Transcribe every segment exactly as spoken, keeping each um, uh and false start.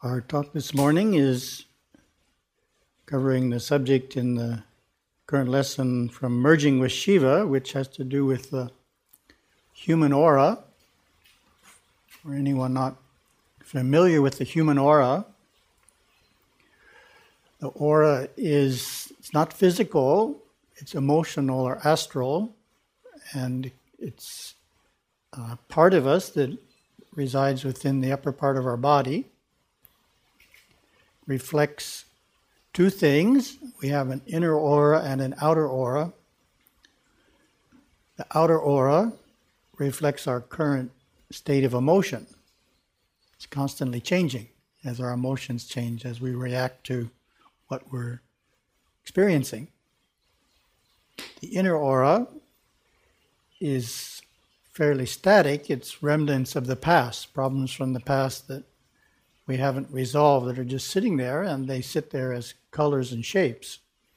Our talk this morning is covering the subject in the current lesson from Merging with Shiva, which has to do with the human aura. For anyone not familiar with the human aura, the aura is it's not physical, it's emotional or astral, and it's a part of us that resides within the upper part of our body. Reflects two things. We have an inner aura and an outer aura. The outer aura reflects our current state of emotion. It's constantly changing as our emotions change, as we react to what we're experiencing. The inner aura is fairly static. It's remnants of the past, problems from the past that we haven't resolved that are just sitting there, and they sit there as colors and shapes.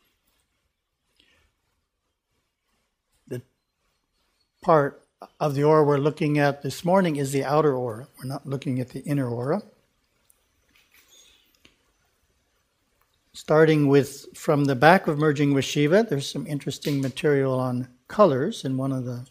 The part of the aura we're looking at this morning is the outer aura. We're not looking at the inner aura. Starting with from the back of Merging with Shiva, there's some interesting material on colors in one of the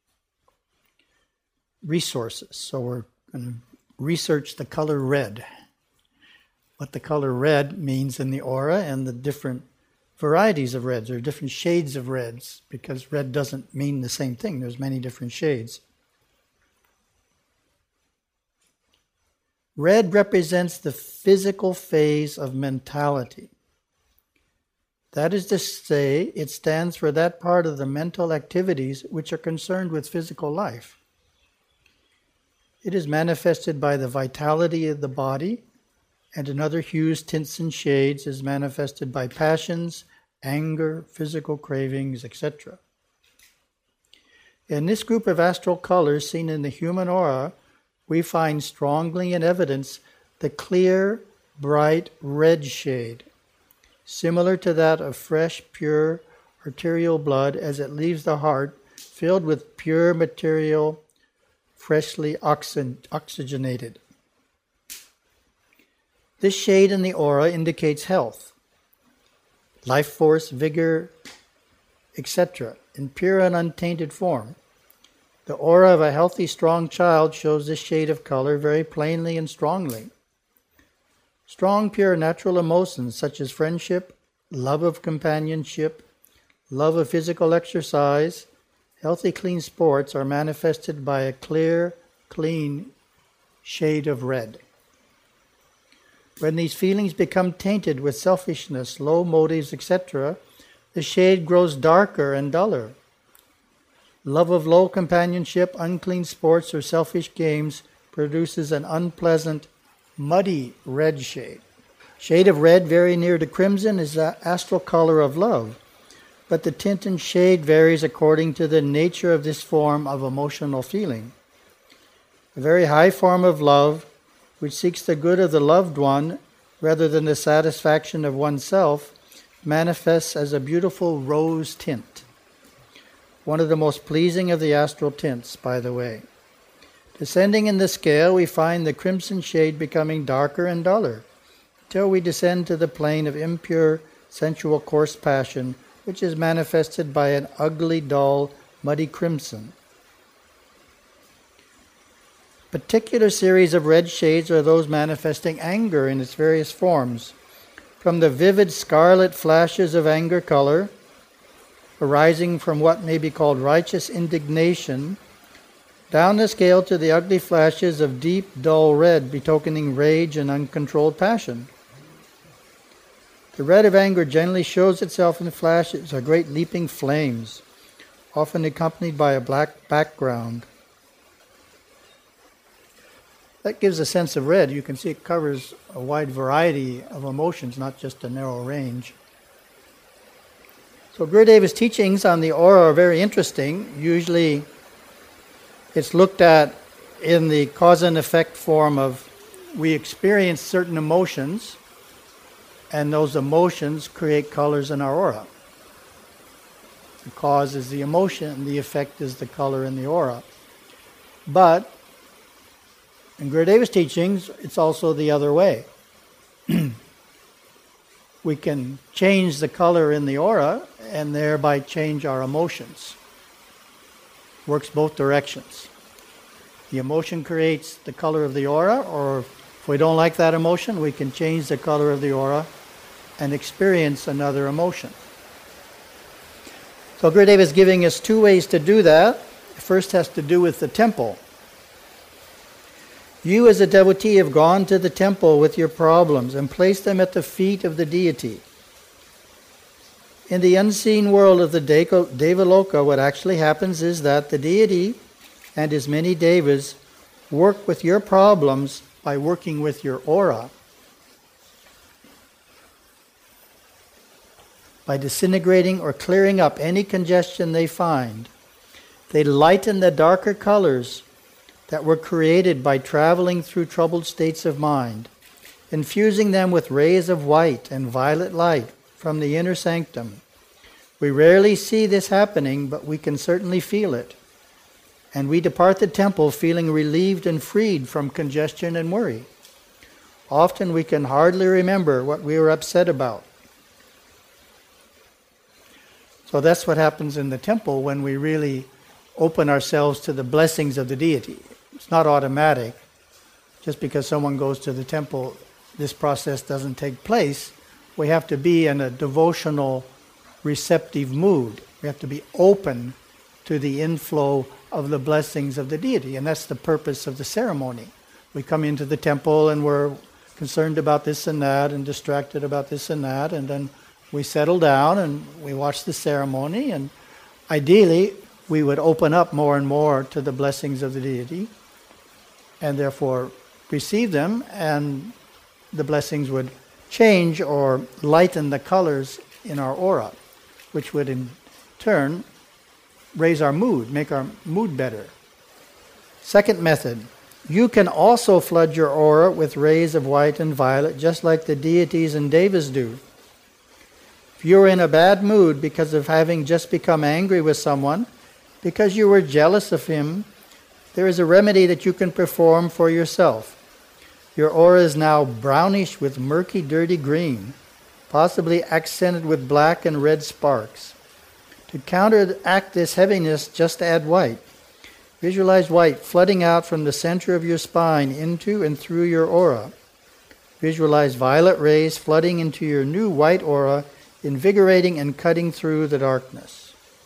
resources. So we're going to research the color red, what the color red means in the aura, and the different varieties of reds, or different shades of reds, because red doesn't mean the same thing. There's many different shades. Red represents the physical phase of mentality. That is to say, it stands for that part of the mental activities which are concerned with physical life. It is manifested by the vitality of the body, and in other hues, tints, and shades is manifested by passions, anger, physical cravings, et cetera. In this group of astral colors seen in the human aura, we find strongly in evidence the clear, bright red shade, similar to that of fresh, pure arterial blood as it leaves the heart, filled with pure material, freshly oxy- oxygenated. This shade in the aura indicates health, life force, vigor, et cetera, in pure and untainted form. The aura of a healthy, strong child shows this shade of color very plainly and strongly. Strong, pure, natural emotions such as friendship, love of companionship, love of physical exercise, healthy, clean sports are manifested by a clear, clean shade of red. When these feelings become tainted with selfishness, low motives, et cetera, the shade grows darker and duller. Love of low companionship, unclean sports, or selfish games produces an unpleasant, muddy red shade. Shade of red very near to crimson is the astral color of love, but the tint and shade varies according to the nature of this form of emotional feeling. A very high form of love, which seeks the good of the loved one rather than the satisfaction of oneself, manifests as a beautiful rose tint. One of the most pleasing of the astral tints, by the way. Descending in the scale, we find the crimson shade becoming darker and duller, till we descend to the plane of impure, sensual, coarse passion, which is manifested by an ugly, dull, muddy crimson. Particular series of red shades are those manifesting anger in its various forms, from the vivid scarlet flashes of anger color, arising from what may be called righteous indignation, down the scale to the ugly flashes of deep, dull red, betokening rage and uncontrolled passion. The red of anger generally shows itself in flashes or great leaping flames, often accompanied by a black background. That gives a sense of red. You can see it covers a wide variety of emotions, not just a narrow range. So Gurudeva's teachings on the aura are very interesting. Usually it's looked at in the cause and effect form of we experience certain emotions, and those emotions create colors in our aura. The cause is the emotion, the effect is the color in the aura. But in Gurudeva's teachings, it's also the other way. we can change the color in the aura and thereby change our emotions. Works both directions. The emotion creates the color of the aura, or if we don't like that emotion, we can change the color of the aura and experience another emotion. So Gurudev is giving us two ways to do that. The first has to do with the temple. You as a devotee have gone to the temple with your problems and placed them at the feet of the deity. In the unseen world of the Devaloka, what actually happens is that the deity and his many devas work with your problems by working with your aura. By disintegrating or clearing up any congestion they find, they lighten the darker colors that were created by traveling through troubled states of mind, infusing them with rays of white and violet light from the inner sanctum. We rarely see this happening, but we can certainly feel it. And we depart the temple feeling relieved and freed from congestion and worry. Often we can hardly remember what we were upset about. So that's what happens in the temple when we really open ourselves to the blessings of the deity. It's not automatic. Just because someone goes to the temple, this process doesn't take place. We have to be in a devotional, receptive mood. We have to be open to the inflow of the blessings of the deity. And that's the purpose of the ceremony. We come into the temple and we're concerned about this and that and distracted about this and that. And then we settle down and we watch the ceremony. And ideally, we would open up more and more to the blessings of the deity and therefore receive them, and the blessings would change or lighten the colors in our aura, which would in turn raise our mood, make our mood better. Second method, you can also flood your aura with rays of white and violet, just like the deities and devas do. If you're in a bad mood because of having just become angry with someone, because you were jealous of him, there is a remedy that you can perform for yourself. Your aura is now brownish with murky, dirty green, possibly accented with black and red sparks. To counteract this heaviness, just add white. Visualize white flooding out from the center of your spine into and through your aura. Visualize violet rays flooding into your new white aura, invigorating and cutting through the darkness.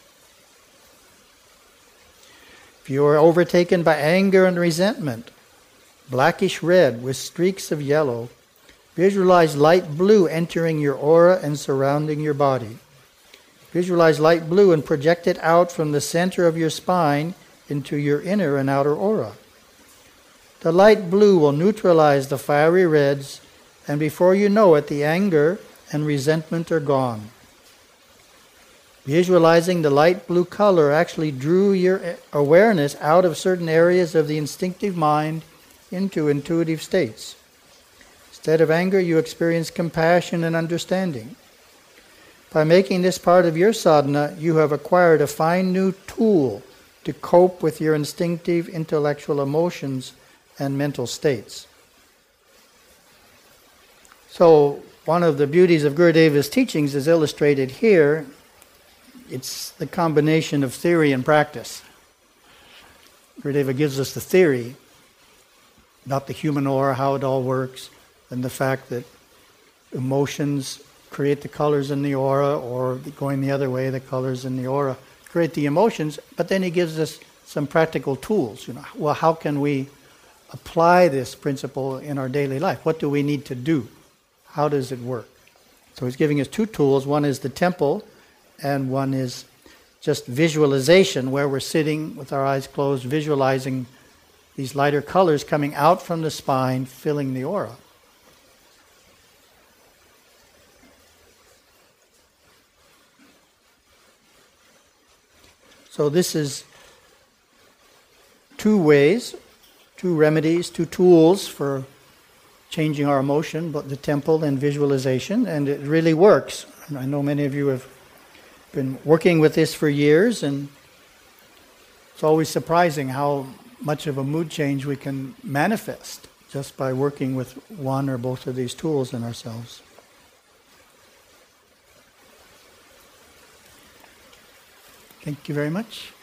If you are overtaken by anger and resentment, blackish red with streaks of yellow, visualize light blue entering your aura and surrounding your body. Visualize light blue and project it out from the center of your spine into your inner and outer aura. The light blue will neutralize the fiery reds, and before you know it, the anger and resentment are gone. Visualizing the light blue color actually drew your awareness out of certain areas of the instinctive mind into intuitive states. Instead of anger, you experience compassion and understanding. By making this part of your sadhana, you have acquired a fine new tool to cope with your instinctive intellectual emotions and mental states. So, one of the beauties of Gurudeva's teachings is illustrated here. It's the combination of theory and practice. Gurudeva gives us the theory about the human aura, how it all works, and the fact that emotions create the colors in the aura, or going the other way, the colors in the aura create the emotions. But then he gives us some practical tools. You know, well, how can we apply this principle in our daily life? What do we need to do? How does it work? So he's giving us two tools. One is the temple, and one is just visualization, where we're sitting with our eyes closed, visualizing these lighter colors coming out from the spine, filling the aura. So this is two ways, two remedies, two tools for changing our emotion, but the temple and visualization, and it really works. And I know many of you have been working with this for years, and it's always surprising how much of a mood change we can manifest just by working with one or both of these tools in ourselves. Thank you very much.